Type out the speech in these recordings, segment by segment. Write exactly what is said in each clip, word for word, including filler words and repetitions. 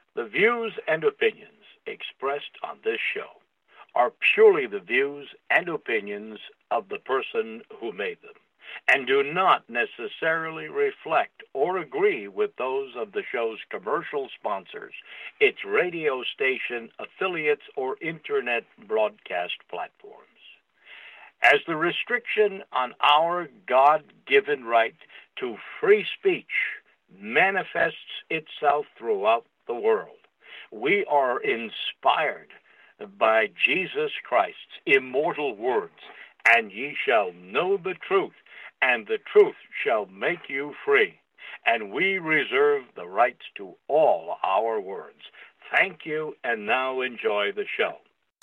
The views and opinions expressed on this show are purely the views and opinions of the person who made them, and do not necessarily reflect or agree with those of the show's commercial sponsors, its radio station affiliates, or internet broadcast platforms. As the restriction on our God-given right to free speech manifests itself throughout the world, we are inspired by Jesus Christ's immortal words, and ye shall know the truth, and the truth shall make you free. And we reserve the rights to all our words. Thank you, and now enjoy the show.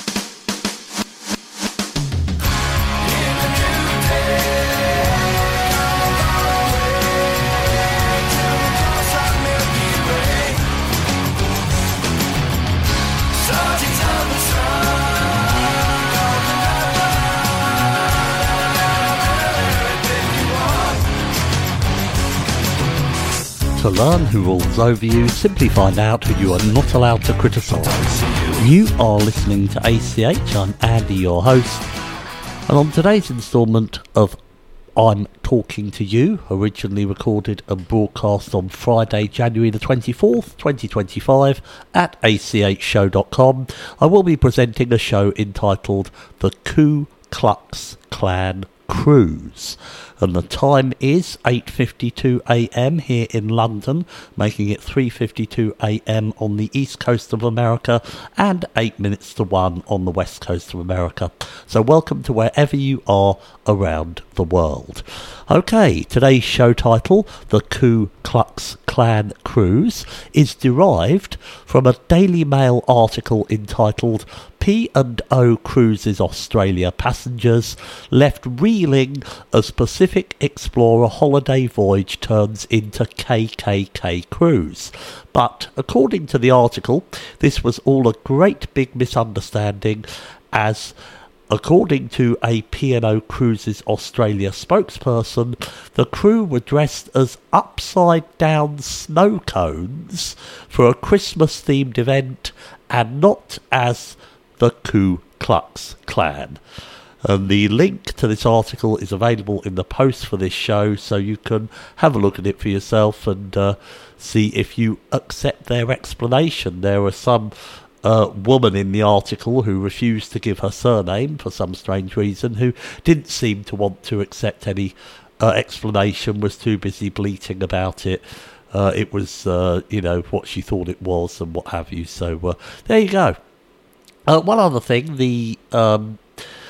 To learn who rules over you, simply find out who you are not allowed to criticise. You are listening to A C H, I'm Andy, your host, and on today's instalment of I'm Talking to You, originally recorded and broadcast on Friday, January the twenty-fourth, twenty twenty-five at a c h show dot com, I will be presenting a show entitled The Ku Klux Klan Cruise, and the time is eight fifty-two a m here in London, making it three fifty-two a m on the east coast of America and eight minutes to one on the west coast of America. So welcome to wherever you are around the world. Okay, today's show title, The Ku Klux Klan Cruise, is derived from a Daily Mail article entitled P and O Cruises Australia Passengers Left Reeling as Pacific Explorer Holiday Voyage Turns into K K K Cruise. But according to the article, this was all a great big misunderstanding, as according to a P and O Cruises Australia spokesperson, the crew were dressed as upside-down snow cones for a Christmas-themed event and not as the Ku Klux Klan. And the link to this article is available in the post for this show, so you can have a look at it for yourself and uh, see if you accept their explanation. There was some uh, woman in the article who refused to give her surname for some strange reason, who didn't seem to want to accept any uh, explanation, was too busy bleating about it. Uh, it was, uh, you know, what she thought it was and what have you. So uh, there you go. Uh, one other thing, the um,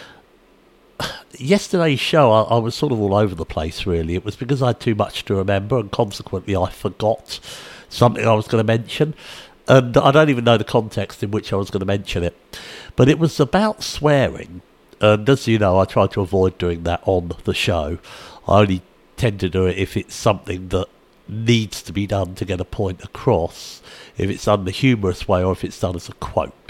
yesterday's show, I, I was sort of all over the place, really. It was because I had too much to remember, and consequently I forgot something I was going to mention. And I don't even know the context in which I was going to mention it. But it was about swearing. And as you know, I try to avoid doing that on the show. I only tend to do it if it's something that needs to be done to get a point across, if it's done the humorous way or if it's done as a quote.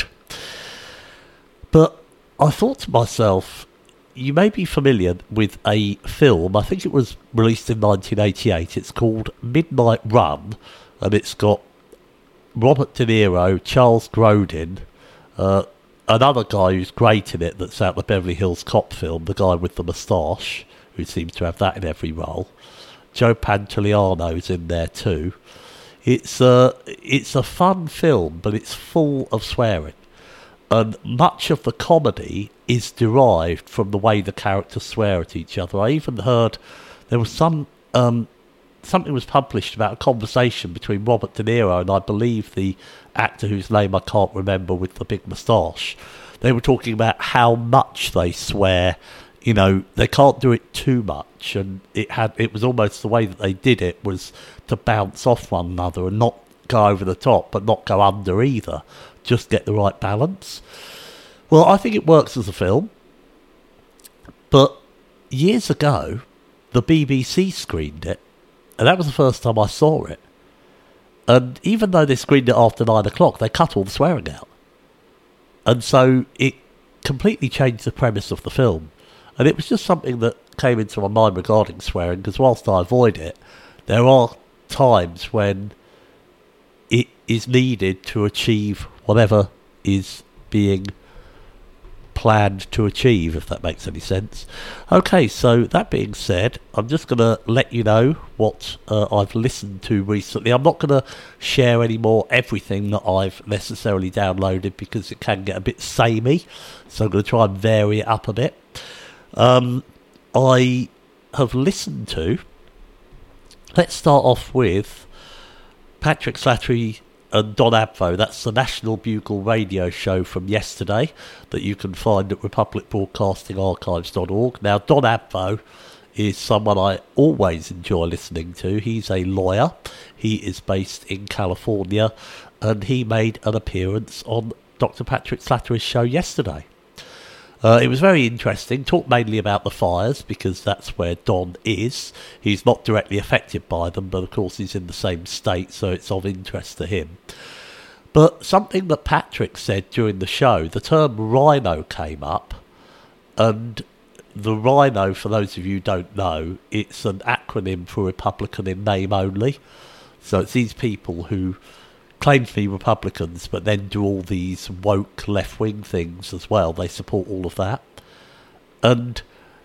But I thought to myself, you may be familiar with a film, I think it was released in nineteen eighty-eight, it's called Midnight Run, and it's got Robert De Niro, Charles Grodin, uh, another guy who's great in it that's out the Beverly Hills Cop film, the guy with the moustache, who seems to have that in every role. Joe Pantoliano's in there too. It's a, it's a fun film, but it's full of swearing. And much of the comedy is derived from the way the characters swear at each other. I even heard there was some um, something was published about a conversation between Robert De Niro and I believe the actor whose name I can't remember with the big moustache. They were talking about how much they swear. You know, they can't do it too much, and it had it was almost the way that they did it was to bounce off one another and not go over the top, but not go under either. Just get the right balance. Well, I think it works as a film, but years ago, the B B C screened it, and that was the first time I saw it. And even though they screened it after nine o'clock, they cut all the swearing out. And so it completely changed the premise of the film. And it was just something that came into my mind regarding swearing, because whilst I avoid it, there are times when it is needed to achieve whatever is being planned to achieve, if that makes any sense. Okay, so that being said, I'm just going to let you know what uh, I've listened to recently. I'm not going to share any more everything that I've necessarily downloaded because it can get a bit samey, so I'm going to try and vary it up a bit. Um, I have listened to, let's start off with Patrick Slattery and Don Abbo. That's the National Bugle radio show from yesterday that you can find at republic broadcasting archives dot org. Now, Don Abbo is someone I always enjoy listening to. He's a lawyer. He is based in California, and he made an appearance on Doctor Patrick Slattery's show yesterday. Uh, it was very interesting. Talked mainly about the fires because that's where Don is. He's not directly affected by them, but of course he's in the same state, so it's of interest to him. But something that Patrick said during the show, the term rhino came up, and the rhino, for those of you who don't know, it's an acronym for Republican in name only. So it's these people who claim to be Republicans, but then do all these woke left-wing things as well. They support all of that. And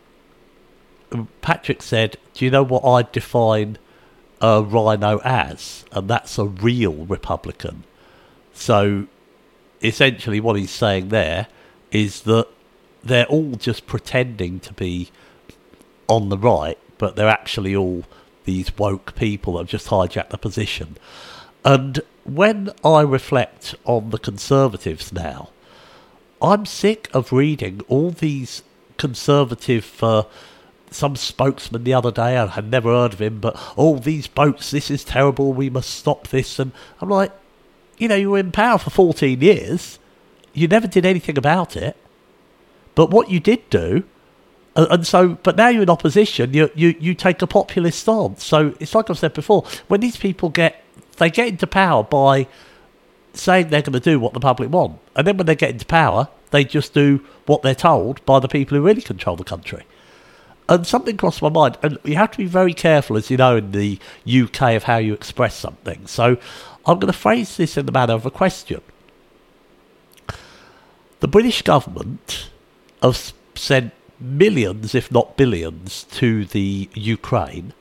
Patrick said, do you know what I define a rhino as? And that's a real Republican. So essentially what he's saying there is that they're all just pretending to be on the right, but they're actually all these woke people that have just hijacked the position. And when I reflect on the Conservatives now, I'm sick of reading all these conservative, uh, some spokesman the other day, I had never heard of him, but, oh, these boats, this is terrible, we must stop this. And I'm like, you know, you were in power for fourteen years, you never did anything about it, but what you did do, uh, and so, but now you're in opposition, you, you, you take a populist stance. So it's like I've said before, when these people get They get into power by saying they're going to do what the public want. And then when they get into power, they just do what they're told by the people who really control the country. And something crossed my mind. And you have to be very careful, as you know, in the U K of how you express something. So I'm going to phrase this in the manner of a question. The British government have sent millions, if not billions, to the Ukraine.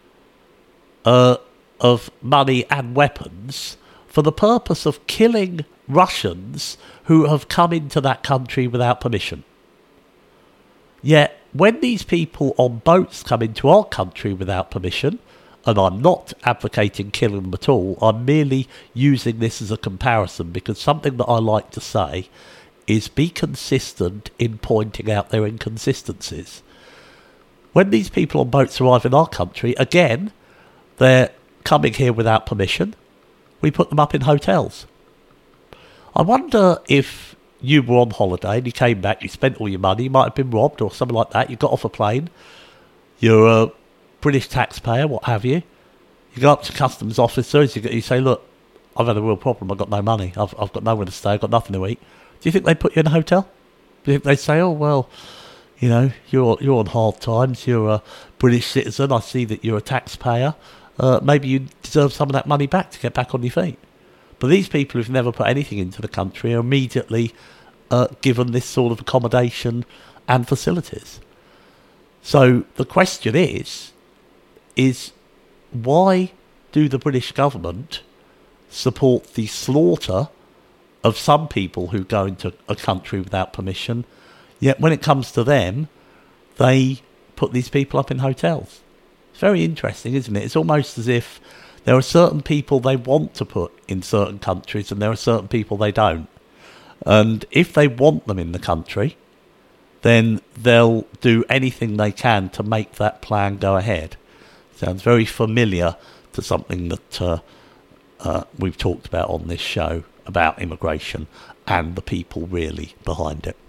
Uh... of money and weapons for the purpose of killing Russians who have come into that country without permission. Yet, when these people on boats come into our country without permission, and I'm not advocating killing them at all, I'm merely using this as a comparison because something that I like to say is be consistent in pointing out their inconsistencies. When these people on boats arrive in our country, again, they're coming here without permission, we put them up in hotels. I wonder if you were on holiday and you came back, you spent all your money, you might have been robbed or something like that, you got off a plane, you're a British taxpayer, what have you, you go up to customs officers, you, you say, look, I've had a real problem, I've got no money, I've, I've got nowhere to stay, I've got nothing to eat. Do you think they'd put you in a hotel? Do you think they'd say, oh, well, you know, you're, you're on hard times, you're a British citizen, I see that you're a taxpayer, Uh, maybe you deserve some of that money back to get back on your feet. But these people who've never put anything into the country are immediately uh, given this sort of accommodation and facilities. So the question is, is why do the British government support the slaughter of some people who go into a country without permission, yet when it comes to them, they put these people up in hotels? It's very interesting, isn't it? It's almost as if there are certain people they want to put in certain countries and there are certain people they don't. And if they want them in the country, then they'll do anything they can to make that plan go ahead. Sounds very familiar to something that uh, uh, we've talked about on this show about immigration and the people really behind it.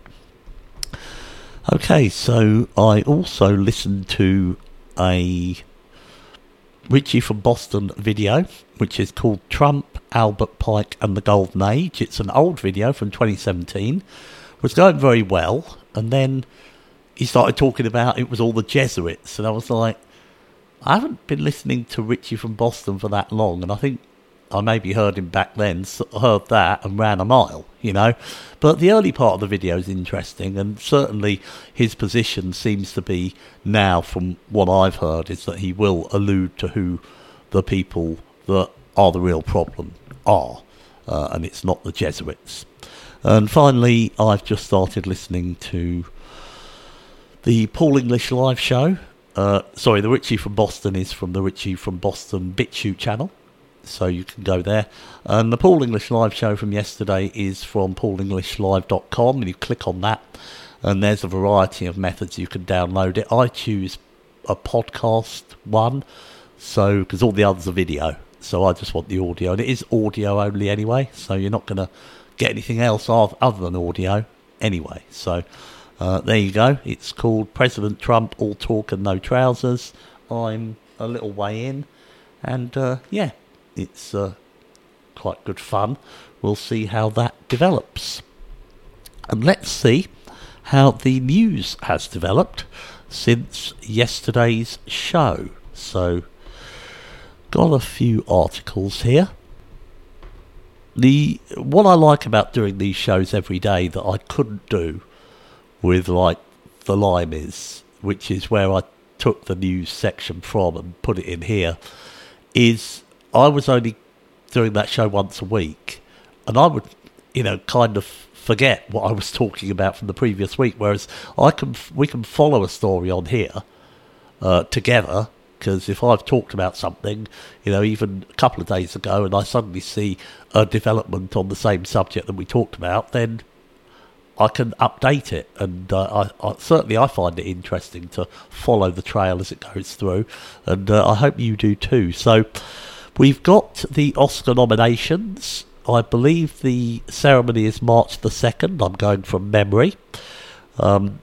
Okay, so I also listened to a Richie from Boston video, which is called Trump, Albert Pike and the Golden Age. It's an old video from twenty seventeen. It was going very well, and then he started talking about it was all the Jesuits, and I was like, I haven't been listening to Richie from Boston for that long, and I think I maybe heard him back then, heard that and ran a mile, you know. But the early part of the video is interesting, and certainly his position seems to be now, from what I've heard, is that he will allude to who the people that are the real problem are, uh, and it's not the Jesuits. And finally, I've just started listening to the Paul English live show. Uh, sorry, the Richie from Boston is from the Richie from Boston BitChute channel, so you can go there. And the Paul English live show from yesterday is from paul english live dot com, and you click on that, and there's a variety of methods you can download it. I choose a podcast one, so because all the others are video, so I just want the audio, and it is audio only anyway, so you're not going to get anything else other than audio anyway. So uh, there you go. It's called President Trump, All Talk and No Trousers. I'm a little way in, and uh, yeah, it's uh, quite good fun. We'll see how that develops. And let's see how the news has developed since yesterday's show. So, got a few articles here. The what I like about doing these shows every day that I couldn't do with, like, the Limeys, which is where I took the news section from and put it in here, is I was only doing that show once a week, and I would, you know, kind of forget what I was talking about from the previous week, whereas I can we can follow a story on here uh, together, because if I've talked about something, you know, even a couple of days ago, and I suddenly see a development on the same subject that we talked about, then I can update it, and uh, I, I certainly I find it interesting to follow the trail as it goes through, and uh, I hope you do too. So we've got the Oscar nominations. I believe the ceremony is March the second. I'm going from memory. Um,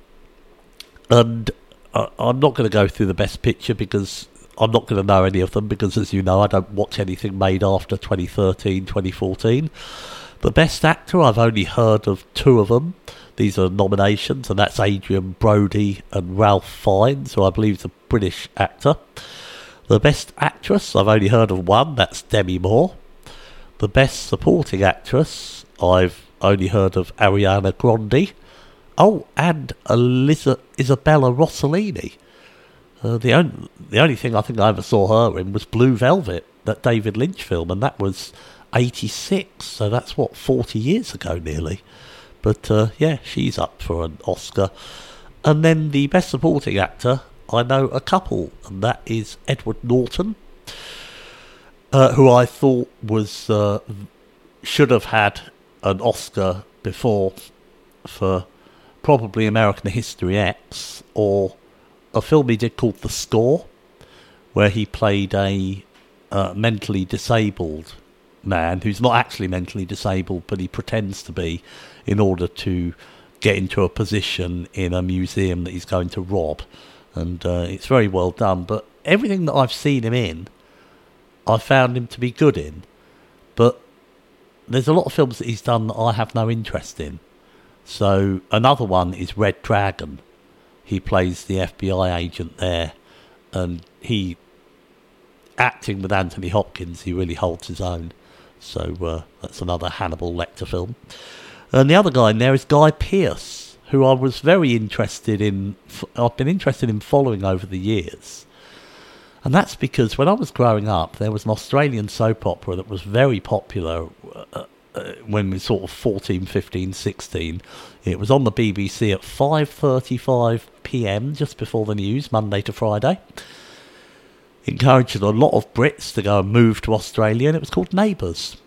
and I, I'm not going to go through the Best Picture because I'm not going to know any of them because, as you know, I don't watch anything made after twenty thirteen, twenty fourteen. The Best Actor, I've only heard of two of them. These are nominations, and that's Adrian Brody and Ralph Fiennes, who I believe is a British actor. The Best Actress, I've only heard of one, that's Demi Moore. The Best Supporting Actress, I've only heard of Ariana Grande. Oh, and Eliza- Isabella Rossellini. Uh, the, only, the only thing I think I ever saw her in was Blue Velvet, that David Lynch film, and that was eighty-six, so that's, what, forty years ago nearly. But, uh, yeah, she's up for an Oscar. And then the Best Supporting Actor, I know a couple, and that is Edward Norton, uh, who I thought was uh, should have had an Oscar before for probably American History X, or a film he did called The Score, where he played a uh, mentally disabled man who's not actually mentally disabled, but he pretends to be in order to get into a position in a museum that he's going to rob. And uh, it's very well done. But everything that I've seen him in, I found him to be good in. But there's a lot of films that he's done that I have no interest in. So another one is Red Dragon. He plays the F B I agent there, and he, acting with Anthony Hopkins, he really holds his own. So uh, that's another Hannibal Lecter film. And the other guy in there is Guy Pearce, who I was very interested in. I've been interested in following over the years. And that's because when I was growing up, there was an Australian soap opera that was very popular uh, uh, when we were sort of fourteen, fifteen, sixteen. It was on the B B C at five thirty-five p.m, just before the news, Monday to Friday. Encouraging a lot of Brits to go and move to Australia, and it was called Neighbours.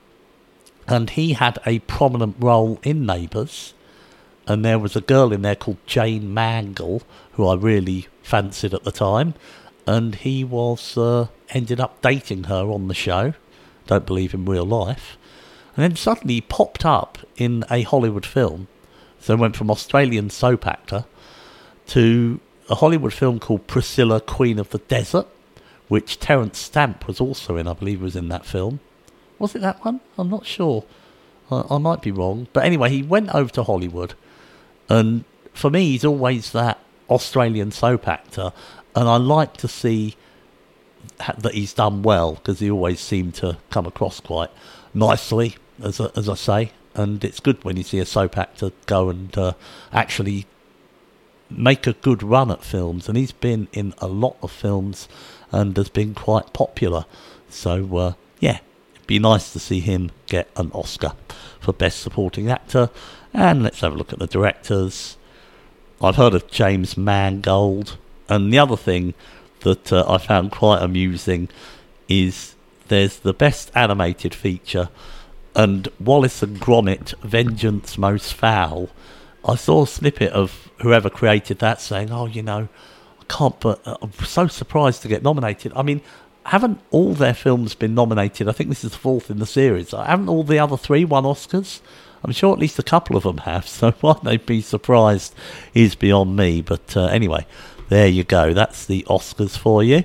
And he had a prominent role in Neighbours, and there was a girl in there called Jane Mangle, who I really fancied at the time, and he was uh, ended up dating her on the show, don't believe in real life, and then suddenly he popped up in a Hollywood film, so went from Australian soap actor to a Hollywood film called Priscilla, Queen of the Desert, which Terence Stamp was also in. I believe he was in that film. Was it that one? I'm not sure. I, I might be wrong. But anyway, he went over to Hollywood, and for me, he's always that Australian soap actor, and I like to see that he's done well, because he always seemed to come across quite nicely, as a, as I say. And it's good when you see a soap actor go and uh, actually make a good run at films. And he's been in a lot of films and has been quite popular. So, uh, yeah, it'd be nice to see him get an Oscar for Best Supporting Actor. And let's have a look at the directors. I've heard of James Mangold. And the other thing that uh, I found quite amusing is there's the Best Animated Feature and Wallace and Gromit, Vengeance Most Foul. I saw a snippet of whoever created that saying, oh, you know, I can't, but uh, I'm so surprised to get nominated. I mean, haven't all their films been nominated? I think this is the fourth in the series. Haven't all the other three won Oscars? I'm sure at least a couple of them have, so why they'd be surprised is beyond me. But uh, anyway, there you go. That's the Oscars for you.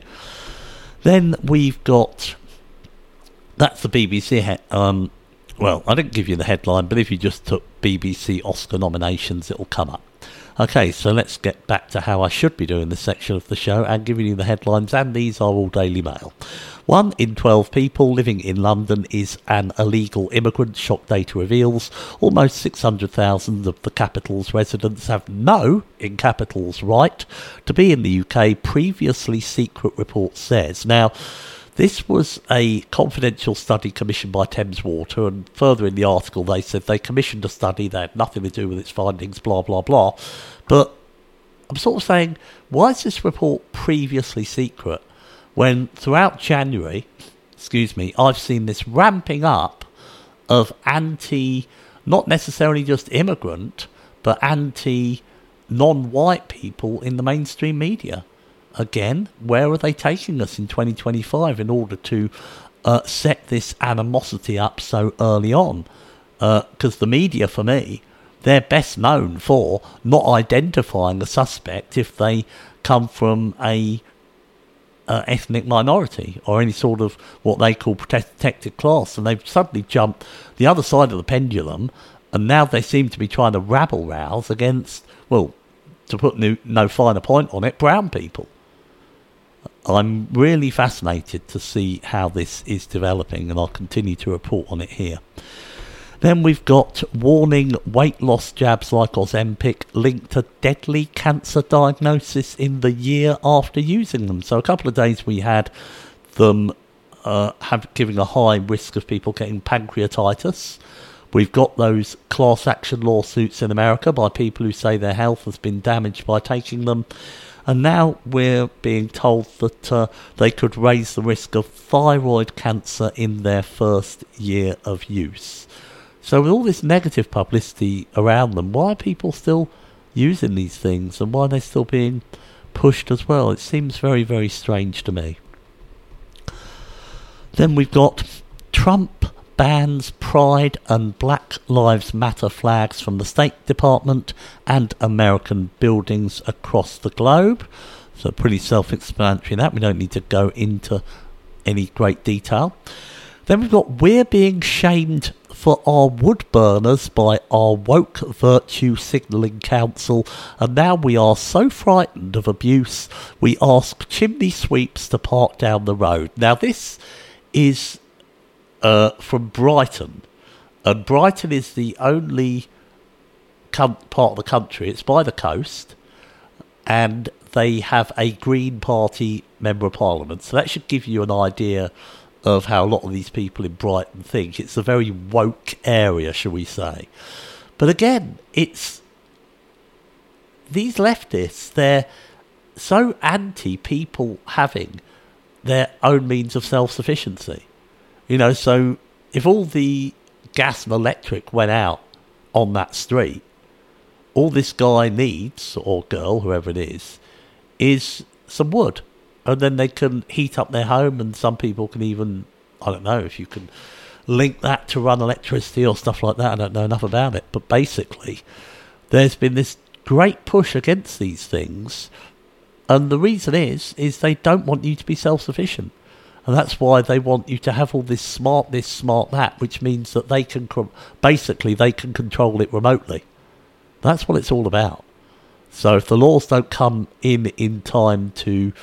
Then we've got... That's the B B C... He- um, well, I didn't give you the headline, but if you just took B B C Oscar nominations, it'll come up. Okay, so let's get back to how I should be doing this section of the show and giving you the headlines, and these are all Daily Mail. One in twelve people living in London is an illegal immigrant, shock data reveals. Almost six hundred thousand of the capital's residents have no, in capitals, right to be in the U K, previously secret report says. Now, this was a confidential study commissioned by Thames Water, and further in the article they said they commissioned a study that had nothing to do with its findings, blah, blah, blah. But I'm sort of saying, why is this report previously secret when throughout January, excuse me, I've seen this ramping up of anti, not necessarily just immigrant, but anti non-white people in the mainstream media? Again, where are they taking us in twenty twenty-five in order to uh, set this animosity up so early on? Because uh, the media, for me, they're best known for not identifying a suspect if they come from a uh, ethnic minority or any sort of what they call protected class. And they've suddenly jumped the other side of the pendulum, and now they seem to be trying to rabble-rouse against, well, to put no, no finer point on it, brown people. I'm really fascinated to see how this is developing, and I'll continue to report on it here. Then we've got warning weight loss jabs like Ozempic linked to deadly cancer diagnosis in the year after using them. So a couple of days we had them uh, have giving a high risk of people getting pancreatitis. We've got those class action lawsuits in America by people who say their health has been damaged by taking them. And now we're being told that uh, they could raise the risk of thyroid cancer in their first year of use. So with all this negative publicity around them, why are people still using these things, and why are they still being pushed as well? It seems very, very strange to me. Then we've got Trump bans Pride and Black Lives Matter flags from the State Department and American buildings across the globe. So pretty self-explanatory that. We don't need to go into any great detail. Then we've got we're being shamed for our wood burners by our woke virtue signalling council, and now we are so frightened of abuse we ask chimney sweeps to park down the road. Now this is Uh, from Brighton, and Brighton is the only com- part of the country, it's by the coast, and they have a Green Party Member of Parliament, so that should give you an idea of how a lot of these people in Brighton think. It's a very woke area, shall we say. But again, it's these leftists, they're so anti people having their own means of self-sufficiency. You know, so if all the gas and electric went out on that street, all this guy needs, or girl, whoever it is, is some wood. And then they can heat up their home, and some people can even, I don't know if you can link that to run electricity or stuff like that. I don't know enough about it. But basically, there's been this great push against these things. And the reason is, is they don't want you to be self-sufficient. And that's why they want you to have all this smart this, smart that, which means that they can, basically, they can control it remotely. That's what it's all about. So if the laws don't come in in time to,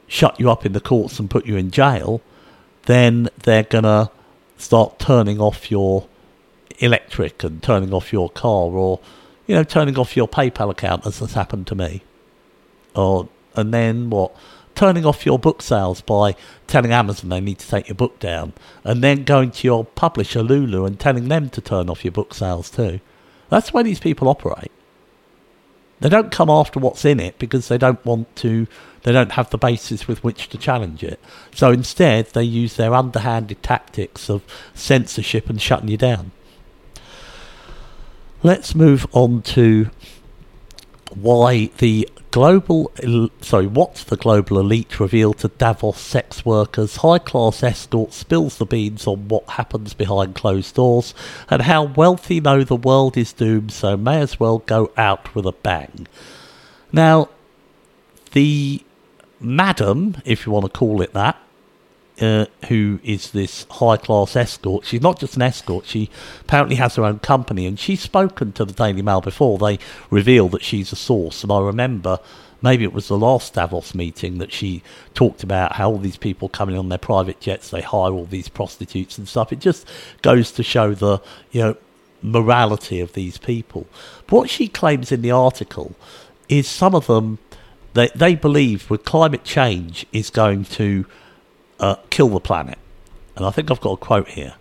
shut you up in the courts and put you in jail, then they're going to start turning off your electric and turning off your car, or, you know, turning off your PayPal account, as has happened to me. Or, and then what? Turning off your book sales by telling Amazon they need to take your book down, and then going to your publisher Lulu and telling them to turn off your book sales too. That's the way these people operate. They don't come after what's in it because they don't want to, they don't have the basis with which to challenge it. So instead they use their underhanded tactics of censorship and shutting you down. Let's move on to why the global, sorry, what the global elite revealed to Davos sex workers, high-class escort spills the beans on what happens behind closed doors, and how wealthy know the world is doomed, so may as well go out with a bang. Now, the madam, if you want to call it that, Uh, who is this high-class escort. She's not just an escort, she apparently has her own company, and she's spoken to the Daily Mail before. They revealed that she's a source, and I remember, maybe it was the last Davos meeting, that she talked about how all these people coming on their private jets, they hire all these prostitutes and stuff. It just goes to show the, you know, morality of these people. But what she claims in the article is some of them, they, they believe with climate change is going to Uh, kill the planet. And I think I've got a quote here.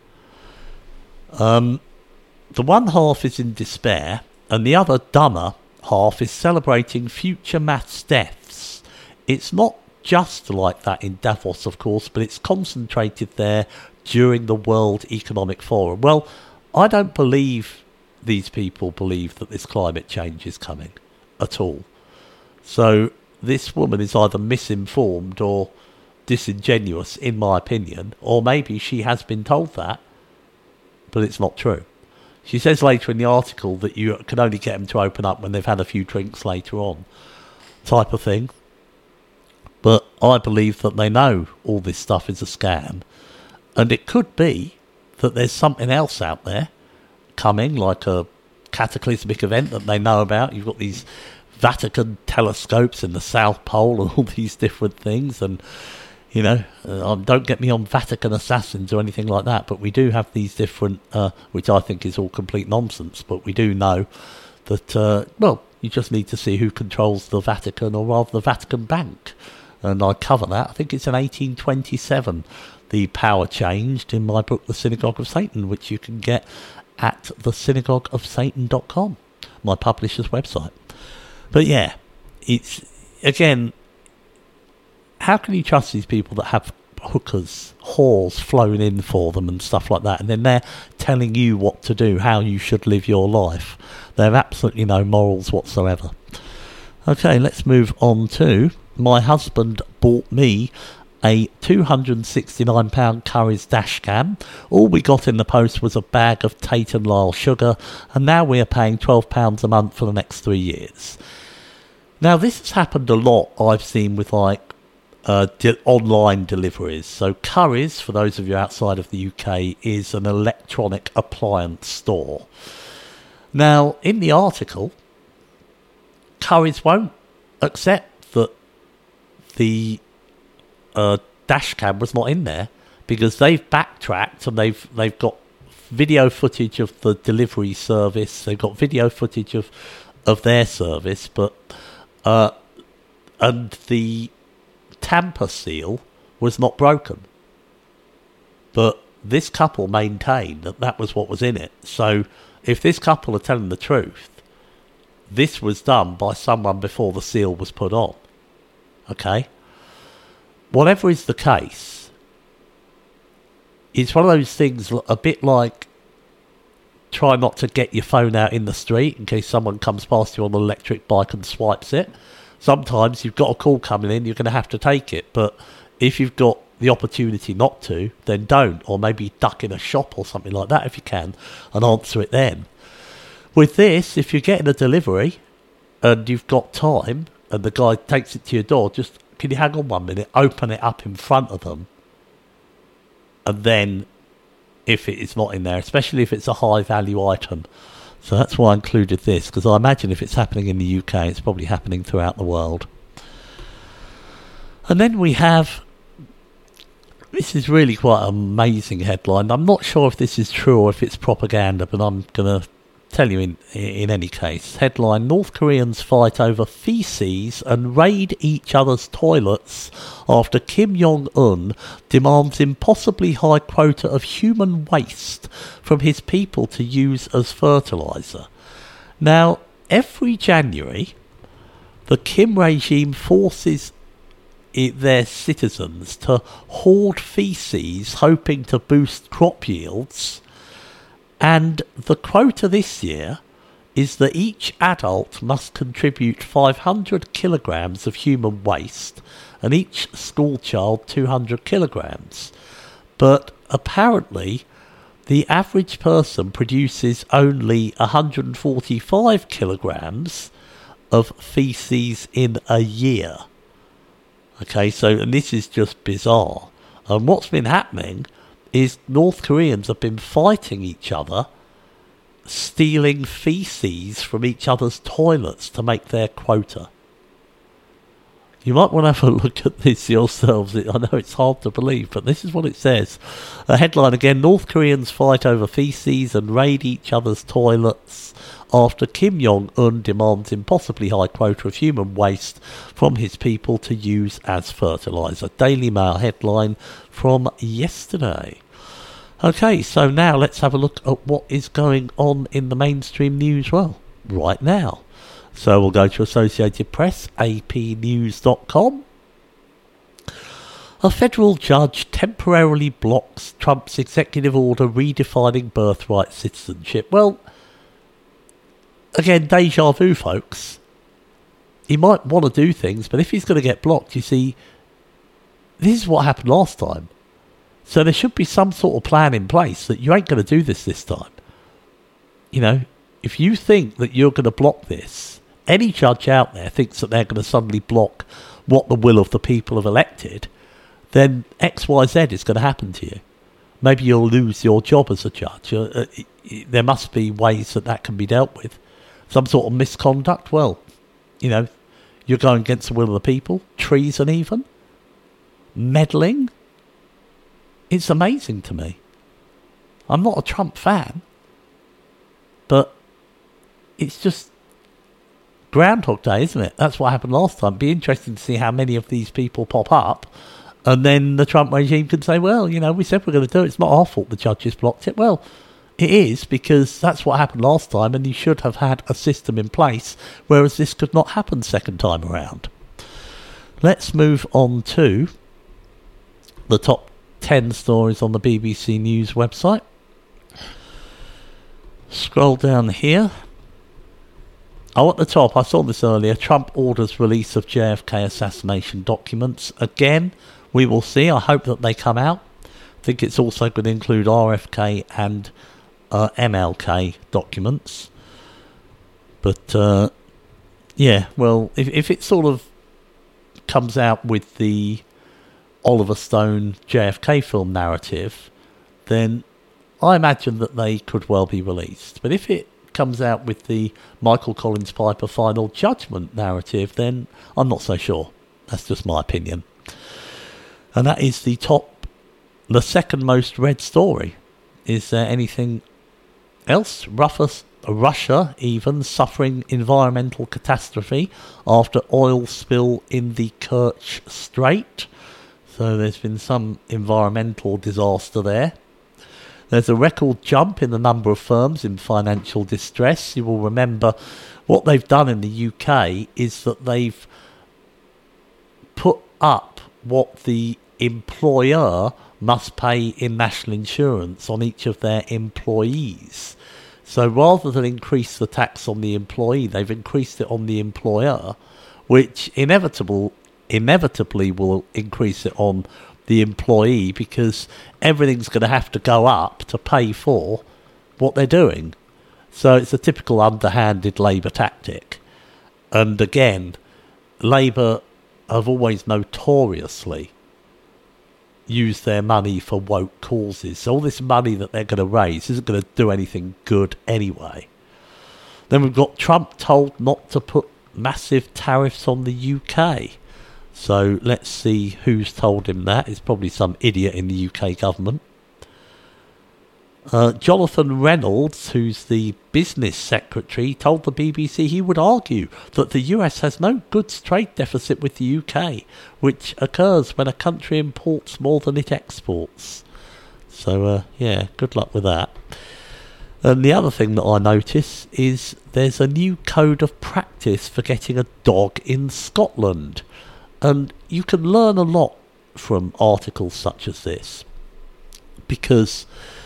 Um, the one half is in despair, and the other dumber half is celebrating future mass deaths. It's not just like that in Davos, of course, but it's concentrated there during the World Economic Forum. Well, I don't believe these people believe that this climate change is coming at all. So this woman is either misinformed or disingenuous, in my opinion, or maybe she has been told that, but it's not true. She says later in the article that you can only get them to open up when they've had a few drinks later on, type of thing. But I believe that they know all this stuff is a scam, and it could be that there's something else out there coming, like a cataclysmic event that they know about. You've got these Vatican telescopes in the South Pole and all these different things, and you know, uh, don't get me on Vatican assassins or anything like that, but we do have these different, uh, which I think is all complete nonsense, but we do know that, uh, well, you just need to see who controls the Vatican, or rather the Vatican Bank, and I cover that. I think it's in eighteen twenty-seven the power changed in my book, The Synagogue of Satan, which you can get at the synagogue of satan dot com, my publisher's website. But yeah, it's, again, how can you trust these people that have hookers, whores flown in for them and stuff like that, and then they're telling you what to do, how you should live your life? They have absolutely no morals whatsoever. Okay, let's move on to, my husband bought me a two hundred sixty-nine pound Curry's dash cam. All we got in the post was a bag of Tate and Lyle sugar, and now we are paying twelve pounds a month for the next three years. Now, this has happened a lot, I've seen, with like Uh, de- online deliveries. So Curry's, for those of you outside of the U K, is an electronic appliance store. Now, in the article, Curry's won't accept that the uh, dash cam was not in there, because they've backtracked and they've they've got video footage of the delivery service. They've got video footage of of their service, but uh, and the tamper seal was not broken, but this couple maintained that that was what was in it. So if this couple are telling the truth, this was done by someone before the seal was put on. Okay, whatever is the case, it's one of those things a bit like try not to get your phone out in the street in case someone comes past you on an electric bike and swipes it. Sometimes you've got a call coming in, you're going to have to take it. But if you've got the opportunity not to, then don't. Or maybe duck in a shop or something like that if you can, and answer it then. With this, if you're getting a delivery and you've got time and the guy takes it to your door, just, can you hang on one minute, open it up in front of them. And then, if it is not in there, especially if it's a high value item. So that's why I included this, because I imagine if it's happening in the U K, it's probably happening throughout the world. And then we have, this is really quite an amazing headline. I'm not sure if this is true or if it's propaganda, but I'm going to tell you in in any case. Headline: North Koreans fight over feces and raid each other's toilets after Kim Jong-un demands impossibly high quota of human waste from his people to use as fertiliser. Now, every January, the Kim regime forces it, their citizens to hoard feces, hoping to boost crop yields. And the quota this year is that each adult must contribute five hundred kilograms of human waste and each school child two hundred kilograms. But apparently the average person produces only one hundred forty-five kilograms of feces in a year. Okay, so and this is just bizarre. And what's been happening is North Koreans have been fighting each other, stealing feces from each other's toilets to make their quota. You might want to have a look at this yourselves. I know it's hard to believe, but this is what it says. A headline again: North Koreans fight over feces and raid each other's toilets after Kim Jong-un demands impossibly high quota of human waste from his people to use as fertiliser. Daily Mail headline from yesterday. Okay, so now let's have a look at what is going on in the mainstream news, well, right now. So we'll go to Associated Press, A P news dot com. A federal judge temporarily blocks Trump's executive order redefining birthright citizenship. Well, again, deja vu, folks. He might want to do things, but if he's going to get blocked, you see, this is what happened last time. So there should be some sort of plan in place that you ain't going to do this this time. You know, if you think that you're going to block this, any judge out there thinks that they're going to suddenly block what the will of the people have elected, then X Y Z is going to happen to you. Maybe you'll lose your job as a judge. Uh, there must be ways that that can be dealt with. Some sort of misconduct, well, you know, you're going against the will of the people. Treason even. Meddling. It's amazing to me. I'm not a Trump fan, but it's just Groundhog Day, isn't it? That's what happened last time. It'd be interesting to see how many of these people pop up, and then the Trump regime can say, well, you know, we said we're going to do it. It's not our fault the judges blocked it. Well, it is, because that's what happened last time, and you should have had a system in place, whereas this could not happen second time around. Let's move on to the top ten stories on the B B C News website. Scroll down here. Oh, at the top, I saw this earlier. Trump orders release of J F K assassination documents. Again, we will see. I hope that they come out. I think it's also going to include R F K and uh, M L K documents. But, uh, yeah, well, if, if it sort of comes out with the Oliver Stone J F K film narrative, then I imagine that they could well be released. But if it comes out with the Michael Collins Piper Final Judgment narrative, then I'm not so sure. That's just my opinion. And that is the top, the second most read story. Is there anything else? Roughest, Russia even suffering environmental catastrophe after oil spill in the Kerch Strait. So there's been some environmental disaster there. There's a record jump in the number of firms in financial distress. You will remember what they've done in the U K is that they've put up what the employer must pay in national insurance on each of their employees. So rather than increase the tax on the employee, they've increased it on the employer, which inevitable, inevitably will increase it on the employee, because everything's going to have to go up to pay for what they're doing. So it's a typical underhanded Labour tactic. And again, Labour have always notoriously used their money for woke causes. So all this money that they're going to raise isn't going to do anything good anyway. Then we've got Trump told not to put massive tariffs on the U K. So let's see who's told him that. It's probably some idiot in the U K government. Uh, Jonathan Reynolds, who's the business secretary, told the B B C he would argue that the U S has no goods trade deficit with the U K, which occurs when a country imports more than it exports. So, uh, yeah, good luck with that. And the other thing that I notice is there's a new code of practice for getting a dog in Scotland. And you can learn a lot from articles such as this, because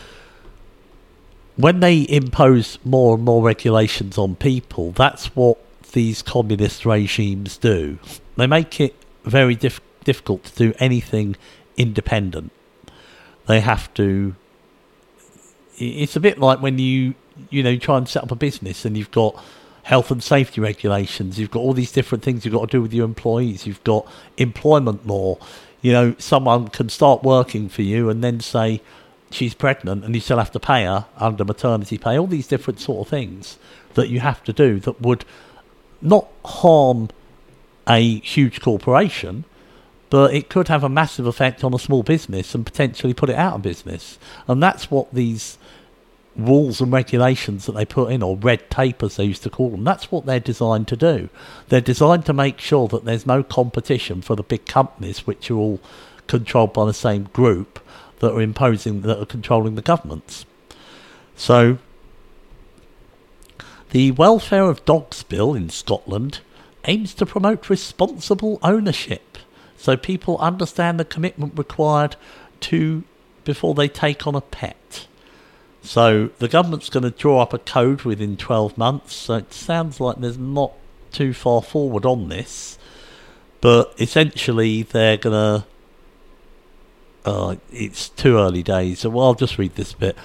when they impose more and more regulations on people, that's what these communist regimes do. They make it very diff- difficult to do anything independent. They have to... It's a bit like when you, you know, try and set up a business and you've got health and safety regulations, you've got all these different things you've got to do with your employees, you've got employment law. You know, someone can start working for you and then say she's pregnant and you still have to pay her under maternity pay, all these different sort of things that you have to do that would not harm a huge corporation, but it could have a massive effect on a small business and potentially put it out of business. And that's what these rules and regulations that they put in, or red tape as they used to call them, that's what they're designed to do. They're designed to make sure that there's no competition for the big companies, which are all controlled by the same group that are imposing, that are controlling the governments. So, the Welfare of Dogs Bill in Scotland aims to promote responsible ownership, so people understand the commitment required to before they take on a pet. So the government's going to draw up a code within twelve months, so it sounds like there's not too far forward on this, but essentially they're going to... Uh, it's too early days, so well, I'll just read this bit.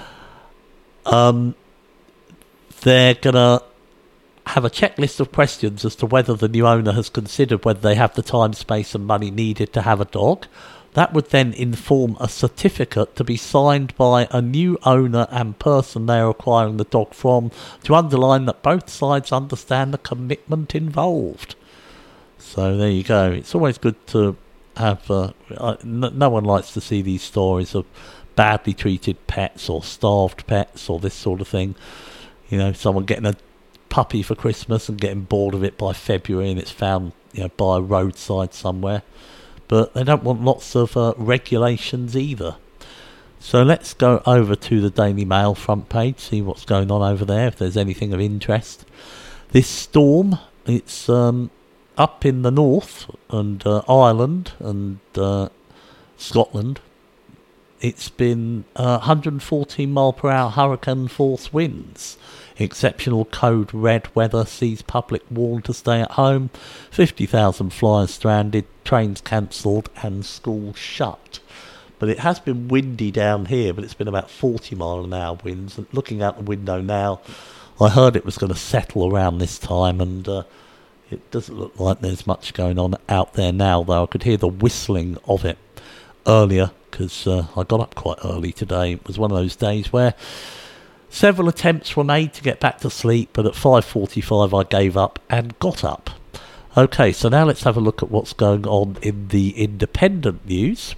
Um, they're going to have a checklist of questions as to whether the new owner has considered whether they have the time, space and money needed to have a dog. That would then inform a certificate to be signed by a new owner and person they are acquiring the dog from, to underline that both sides understand the commitment involved. So there you go. It's always good to have... Uh, no, no one likes to see these stories of badly treated pets or starved pets or this sort of thing. You know, someone getting a puppy for Christmas and getting bored of it by February and it's found, you know, by a roadside somewhere. But they don't want lots of uh, regulations either. So let's go over to the Daily Mail front page, see what's going on over there, if there's anything of interest. This storm, it's um, up in the north, and uh, Ireland and uh, Scotland. It's been uh, one hundred fourteen mile per hour hurricane force winds. Exceptional code red weather sees public warned to stay at home. fifty thousand flyers stranded, trains cancelled and schools shut. But it has been windy down here, but it's been about forty mile an hour winds. And looking out the window now, I heard it was going to settle around this time, and uh, it doesn't look like there's much going on out there now, though I could hear the whistling of it earlier, because uh, I got up quite early today. It was one of those days where several attempts were made to get back to sleep, but at five forty-five I gave up and got up. Okay, so now let's have a look at what's going on in the independent news.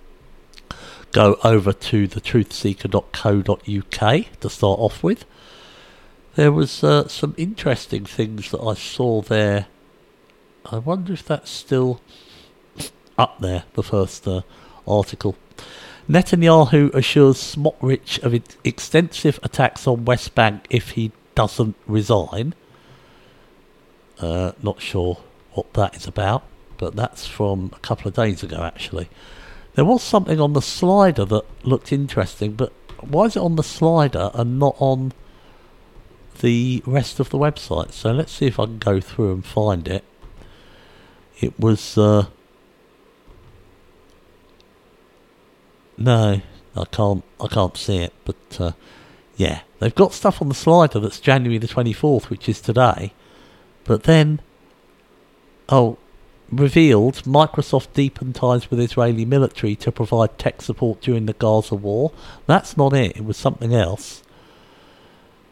Go over to the truth seeker dot co dot uk to start off with. There was uh, some interesting things that I saw there. I wonder if that's still up there, the first uh, article. Netanyahu assures Smotrich of extensive attacks on West Bank if he doesn't resign. Uh, not sure what that is about, but that's from a couple of days ago, actually. There was something on the slider that looked interesting, but why is it on the slider and not on the rest of the website? So let's see if I can go through and find it. It was... Uh, No, I can't. I can't see it. But uh, yeah, they've got stuff on the slider that's January the twenty-fourth, which is today. But then, oh, revealed Microsoft deepened ties with Israeli military to provide tech support during the Gaza war. That's not it. It was something else.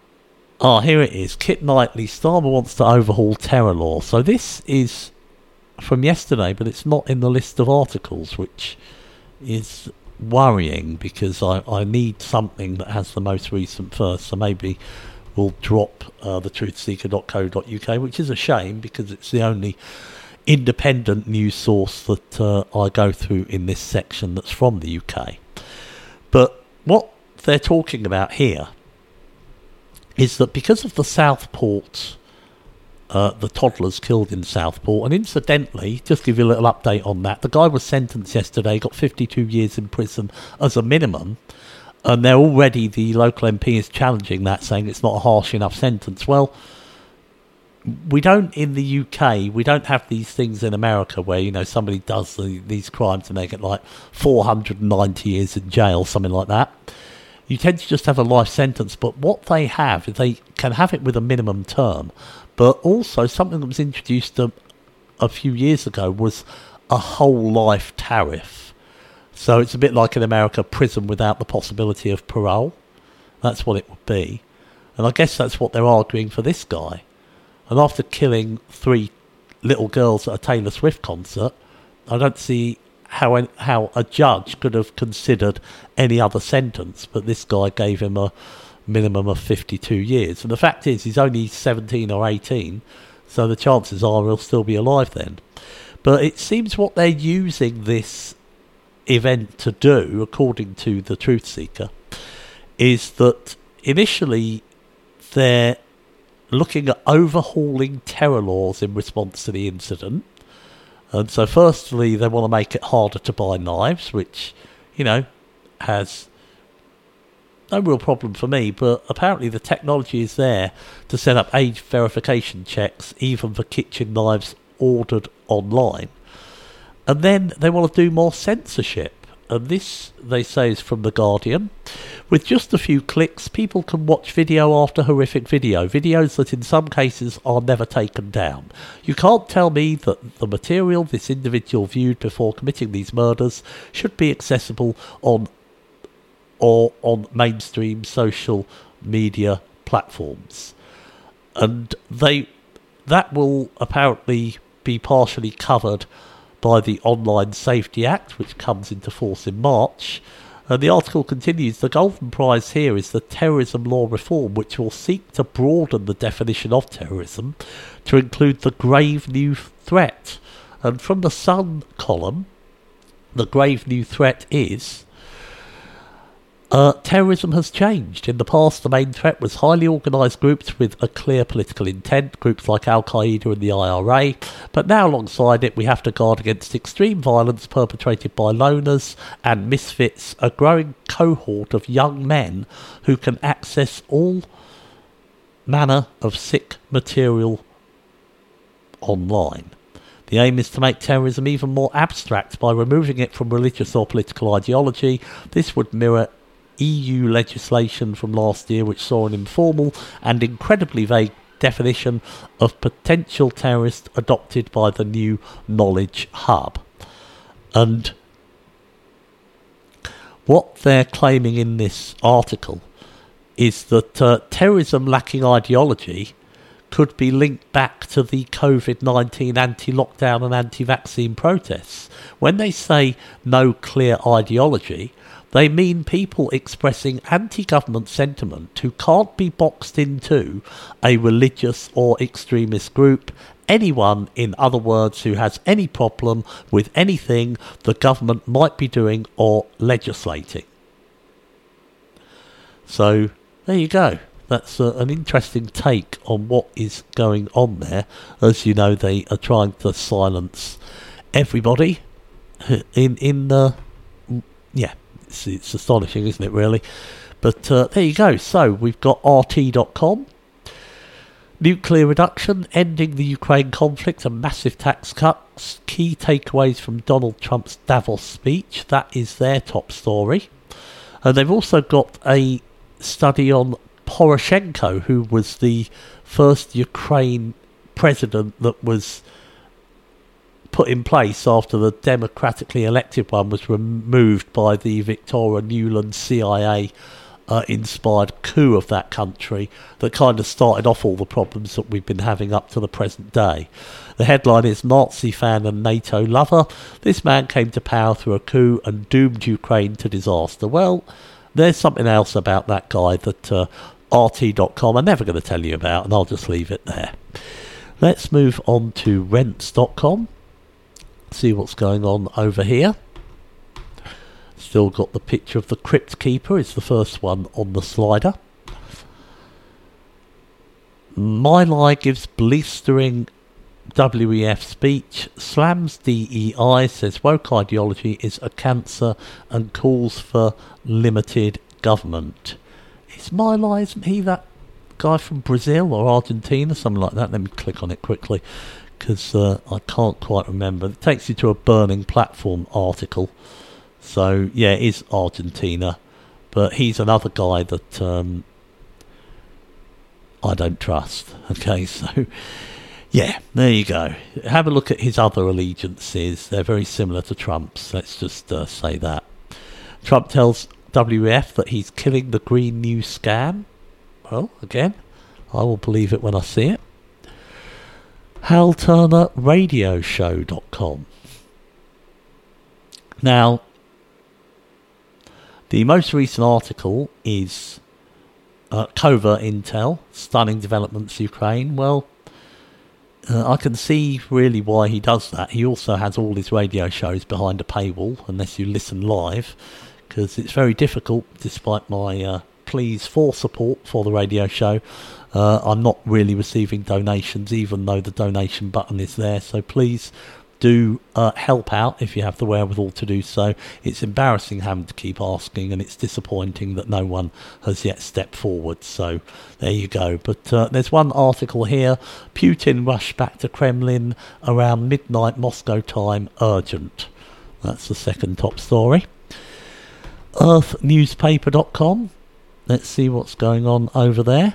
Ah, here it is. Kit Knightley. Starmer wants to overhaul terror law. So this is from yesterday, but it's not in the list of articles, which is worrying because I, I need something that has the most recent first. So maybe we'll drop uh, the truth seeker dot co dot U K, which is a shame because it's the only independent news source that uh, I go through in this section that's from the U K. But what they're talking about here is that because of the Southport, uh, the toddlers killed in Southport, and incidentally, just give you a little update on that, the guy was sentenced yesterday, got fifty-two years in prison as a minimum, and they're already, the local M P is challenging that, saying it's not a harsh enough sentence. Well, we don't, in the U K, we don't have these things in America where, you know, somebody does the, these crimes and they get like four hundred ninety years in jail, something like that. You tend to just have a life sentence, but what they have is they can have it with a minimum term, but also something that was introduced a, a few years ago was a whole life tariff. So it's a bit like in America, prison without the possibility of parole. That's what it would be. And I guess that's what they're arguing for this guy. And after killing three little girls at a Taylor Swift concert, I don't see how a, how a judge could have considered any other sentence, but this guy gave him a minimum of fifty-two years. And the fact is, he's only seventeen or eighteen, so the chances are he'll still be alive then. But it seems what they're using this event to do, according to the Truth Seeker, is that initially they're looking at overhauling terror laws in response to the incident. And so firstly, they want to make it harder to buy knives, which, you know, has no real problem for me, but apparently the technology is there to set up age verification checks, even for kitchen knives ordered online. And then they want to do more censorship. And this, they say, is from The Guardian. With just a few clicks, people can watch video after horrific video, videos that in some cases are never taken down. You can't tell me that the material this individual viewed before committing these murders should be accessible on or on mainstream social media platforms. And they that will apparently be partially covered by the Online Safety Act, which comes into force in March. And the article continues, the golden prize here is the terrorism law reform, which will seek to broaden the definition of terrorism to include the grave new threat. And from the Sun column, the grave new threat is Uh, terrorism has changed. In the past, the main threat was highly organised groups with a clear political intent, groups like Al-Qaeda and the I R A, but now alongside it we have to guard against extreme violence perpetrated by loners and misfits, a growing cohort of young men who can access all manner of sick material online. The aim is to make terrorism even more abstract by removing it from religious or political ideology. This would mirror E U legislation from last year, which saw an informal and incredibly vague definition of potential terrorist adopted by the new Knowledge Hub. And what they're claiming in this article is that uh, terrorism lacking ideology could be linked back to the covid nineteen anti-lockdown and anti-vaccine protests. When they say no clear ideology, they mean people expressing anti-government sentiment who can't be boxed into a religious or extremist group. Anyone, in other words, who has any problem with anything the government might be doing or legislating. So, there you go. That's uh, an interesting take on what is going on there. As you know, they are trying to silence everybody in, in the... Yeah. It's, it's astonishing, isn't it, really? But uh, there you go. So we've got R T dot com. Nuclear reduction, ending the Ukraine conflict and massive tax cuts. Key takeaways from Donald Trump's Davos speech. That is their top story. And they've also got a study on Poroshenko, who was the first Ukraine president that was put in place after the democratically elected one was removed by the Victoria Nuland C I A uh, inspired coup of that country that kind of started off all the problems that we've been having up to the present day. The headline is Nazi fan and NATO lover. This man came to power through a coup and doomed Ukraine to disaster. Well, there's something else about that guy that uh, R T dot com are never going to tell you about, and I'll just leave it there. Let's move on to rents dot com. See what's going on over here. Still got the picture of the Crypt Keeper. It's the first one on the slider. My Lie gives blistering W E F speech, slams D E I, says woke ideology is a cancer and calls for limited government. Is My Lie, isn't he that guy from Brazil or Argentina, something like that? Let me click on it quickly, because uh, I can't quite remember. It takes you to a Burning Platform article. So, yeah, it is Argentina. But he's another guy that um, I don't trust. Okay, so, yeah, there you go. Have a look at his other allegiances. They're very similar to Trump's. Let's just uh, say that. Trump tells W E F that he's killing the Green New scam. Well, again, I will believe it when I see it. Hal Turner Radio Show dot com. Now, the most recent article is uh, Covert Intel, Stunning Developments Ukraine. Well, uh, I can see really why he does that. He also has all his radio shows behind a paywall, unless you listen live, because it's very difficult, despite my uh, pleas for support for the radio show. Uh, I'm not really receiving donations, even though the donation button is there. So please do uh, help out if you have the wherewithal to do so. It's embarrassing having to keep asking, and it's disappointing that no one has yet stepped forward. So there you go. But uh, there's one article here. Putin rushed back to Kremlin around midnight Moscow time, urgent. That's the second top story. Earth Newspaper dot com. Let's see what's going on over there.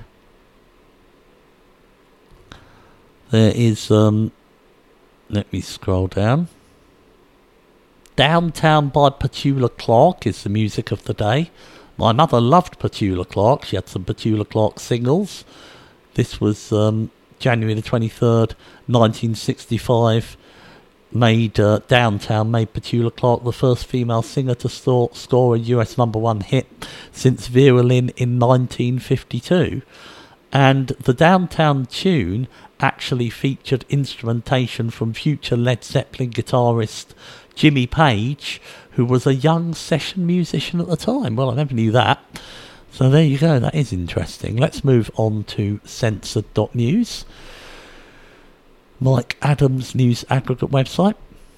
There is, um, let me scroll down. Downtown by Petula Clark is the music of the day. My mother loved Petula Clark. She had some Petula Clark singles. This was um, January the twenty-third, nineteen sixty-five. Made uh, Downtown made Petula Clark the first female singer to store, score a U S number one hit since Vera Lynn in nineteen fifty-two. And the Downtown tune actually featured instrumentation from future Led Zeppelin guitarist Jimmy Page, who was a young session musician at the time. Well, I never knew that. So there you go, that is interesting. Let's move on to censored dot news. Mike Adams' news aggregate website.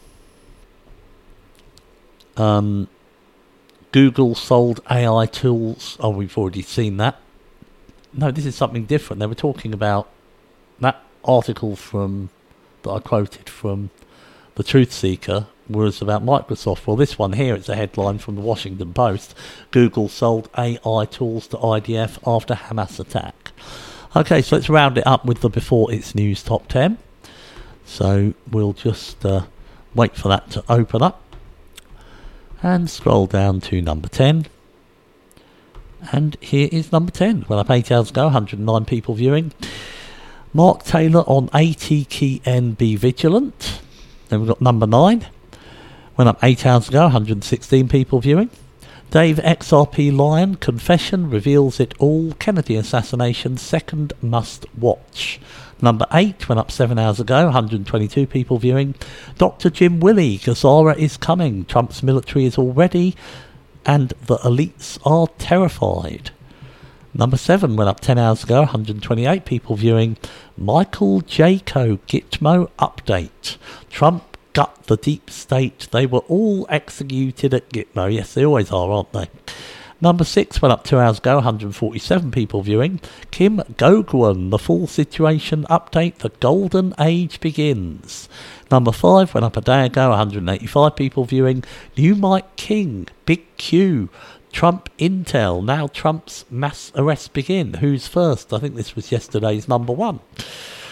Um, Google sold A I tools. Oh, we've already seen that. No, this is something different. They were talking about that article from that I quoted from the Truth Seeker was about Microsoft. Well, this one here, it's a headline from the Washington Post. Google sold A I tools to I D F after Hamas attack. Okay, so let's round it up with the Before It's News top ten. So we'll just uh, wait for that to open up and scroll down to number ten. And here is number ten. Well, up eight hours ago, one hundred nine people viewing. Mark Taylor on A T K N Be Vigilant. Then we've got number nine. Went up eight hours ago, one hundred sixteen people viewing. Dave X R P Lyon, Confession reveals it all. Kennedy assassination, second must watch. Number eight went up seven hours ago, one hundred twenty-two people viewing. Doctor Jim Willey, Gazara is coming. Trump's military is all ready, and the elites are terrified. Number seven went up ten hours ago, one hundred twenty-eight people viewing. Michael Jaco, Gitmo update. Trump gut the deep state. They were all executed at Gitmo. Yes, they always are, aren't they? Number six went up two hours ago, one hundred forty-seven people viewing. Kim Goguen, the full situation update. The golden age begins. Number five went up a day ago, one hundred eighty-five people viewing. New Mike King, Big Q, Trump Intel. Now Trump's mass arrests begin. Who's first? I think this was yesterday's number one.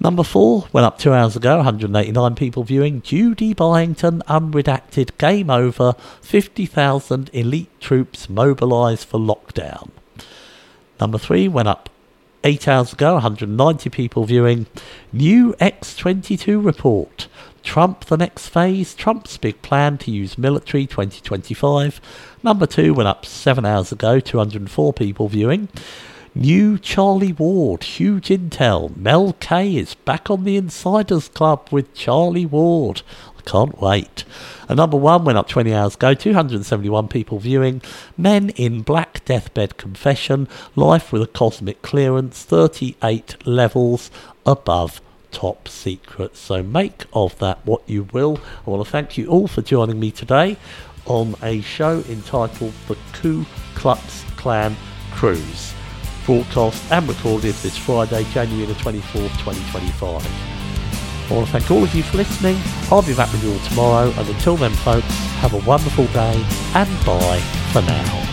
Number four went up two hours ago, one hundred eighty-nine people viewing. Judy Byington, unredacted, game over, fifty thousand elite troops mobilised for lockdown. Number three went up eight hours ago, one hundred ninety people viewing. New X twenty-two report. Trump the next phase, Trump's big plan to use military twenty twenty-five. Number two went up seven hours ago, two hundred four people viewing. New Charlie Ward, huge intel. Mel K is back on the Insiders Club with Charlie Ward. I can't wait. And number one went up twenty hours ago, two hundred seventy-one people viewing. Men in Black Deathbed Confession, life with a cosmic clearance, thirty-eight levels above top secret. So make of that what you will. I want to thank you all for joining me today on a show entitled The Ku Klux Klan Cruise, broadcast and recorded this Friday, January the twenty-fourth, twenty twenty-five. I want to thank all of you for listening. I'll be back with you all tomorrow, and until then folks, have a wonderful day and bye for now.